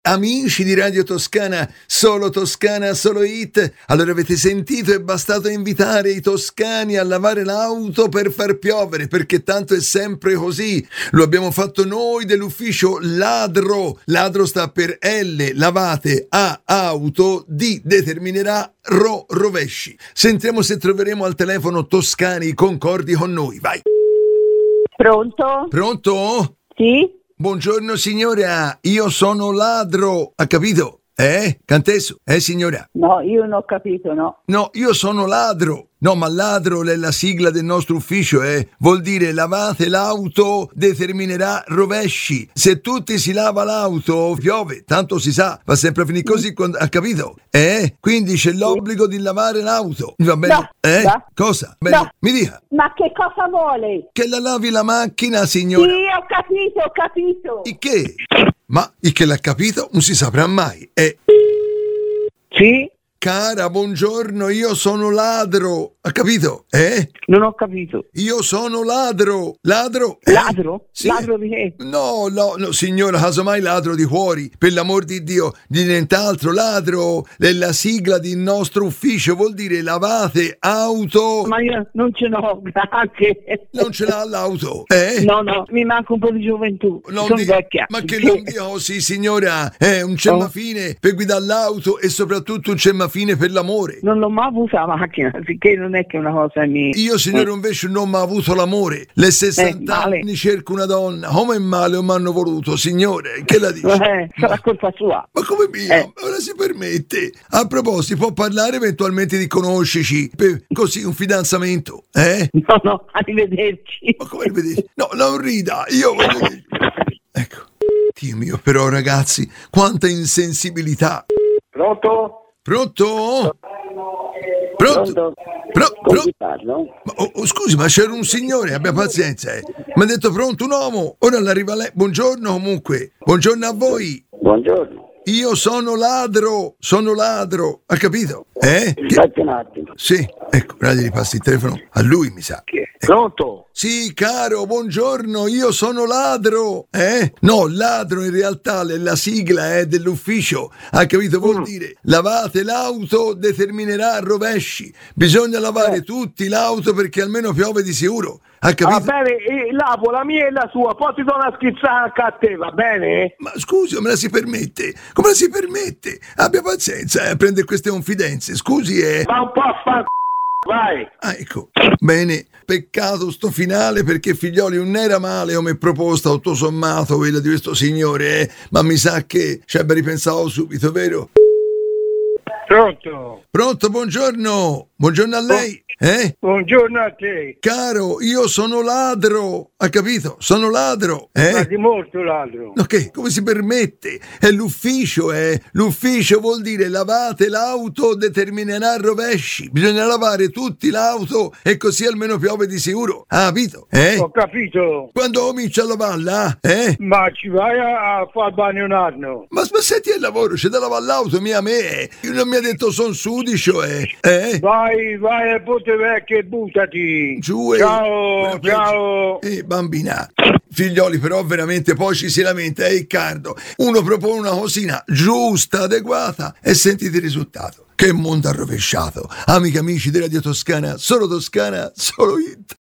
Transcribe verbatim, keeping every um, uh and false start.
amici di Radio Toscana, solo Toscana, solo hit. Allora avete sentito, è bastato invitare i toscani a lavare l'auto per far piovere, perché tanto è sempre così. Lo abbiamo fatto noi dell'ufficio Ladro. Ladro sta per L, lavate, A, auto, D, determinerà, Ro, rovesci. Sentiamo se troveremo al telefono toscani concordi con noi, vai. Pronto? Pronto? Sì? Buongiorno signora, io sono Ladro, ha capito? Eh? Cantesso? Eh signora? No, io non ho capito, no. No, io sono Ladro. No, ma Ladro è la sigla del nostro ufficio, eh? Vuol dire lavate l'auto, determinerà rovesci. Se tutti si lava l'auto, piove, tanto si sa, va sempre a finire così, quando, ha capito? Eh? Quindi c'è l'obbligo di lavare l'auto. Va bene? No, eh? no. Cosa? Bene. No. Mi dica. Ma che cosa vuole? Che la lavi la macchina, Sì, signora. ho capito, ho capito. Il che? Ma il che l'ha capito non si saprà mai. Eh. Sì? Cara, buongiorno, io sono Ladro, ha capito? Eh? Non ho capito. Io sono Ladro, Ladro? Eh? Ladro? Sì. Ladro di che? No, no, no, signora, casomai ladro di cuori, per l'amor di Dio, di nient'altro, ladro è la sigla del nostro ufficio, vuol dire lavate auto. Ma io non ce l'ho, grazie. Non ce l'ha l'auto, eh? No, no, mi manca un po' di gioventù. Non Sono di- vecchia. Ma che Sì. non dica così, signora, è un cemmafine per guidare l'auto e soprattutto un cemmafine per l'amore. Non l'ho mai avuta la macchina, sicché non è che è una cosa mia. Io, signore, invece non mi ha avuto l'amore. Le sessanta Eh, male. anni cerco una donna. Come male non mi hanno voluto, signore? Che la dice? Eh, sarà colpa sua. Ma come mia? Eh. Ora si permette? A proposito, può parlare eventualmente di conoscerci? Per così un fidanzamento? Eh? No, no, arrivederci. Ma come vedete? No, non rida. Io voglio dire... Ecco. Dio mio, però ragazzi, quanta insensibilità. Pronto? Pronto? Pronto? Pronto? Pro- Con pro- chi parlo? Ma, oh, oh, scusi, ma c'era un signore, abbia pazienza. Eh. Mi ha detto pronto un uomo, ora l'arriva lei. Buongiorno comunque, buongiorno a voi. Buongiorno. Io sono Ladro, sono Ladro, ha capito? Eh? Che- Aspetta un attimo. Sì, ecco, ora gli passi il telefono a lui, mi sa. Chi è? Ecco. Pronto? Sì, caro, buongiorno, io sono Ladro, eh? No, Ladro in realtà è la sigla eh, dell'ufficio, ha capito? Vuol Mm. dire lavate l'auto, determinerà rovesci. Bisogna lavare Eh. tutti l'auto perché almeno piove di sicuro, ha Va capito? bene, eh, lavo la mia e la sua, poi ti do una schizzata anche a te, va bene? Ma scusi, me la si permette? Come la si permette? Abbia pazienza eh, a prendere queste confidenze, scusi, eh. Va un po' a fa... Vai. Ah, ecco. Bene, peccato sto finale perché figlioli non era male come proposta tutto sommato quella di questo signore, eh? Ma mi sa che ci abbia ripensato subito, vero? Pronto? Pronto, buongiorno. Buongiorno a lei. Eh? Buongiorno a te. Caro, io sono Ladro, ha capito? Sono Ladro, Ma eh? di molto ladro. Ok, come si permette? È l'ufficio, eh? L'ufficio vuol dire lavate l'auto, determinerà rovesci. Bisogna lavare tutti l'auto e così almeno piove di sicuro. Ha capito? Eh? Ho capito. Quando comincia a lavarla, eh? Ma ci vai a, a far bagno un anno? Ma, ma senti il lavoro, c'è da lavare l'auto, mia me. eh. Io non mi ha detto son sudicio, eh? Eh? Vai, vai a Ponte Vecchio e buttati. Giù e... Ciao, Quella ciao. Eh, bambina. Figlioli, però veramente poi ci si lamenta, è Riccardo. Uno propone una cosina giusta, adeguata e sentite il risultato. Che mondo arrovesciato. Amiche amici della Radio Toscana, solo Toscana, solo hit.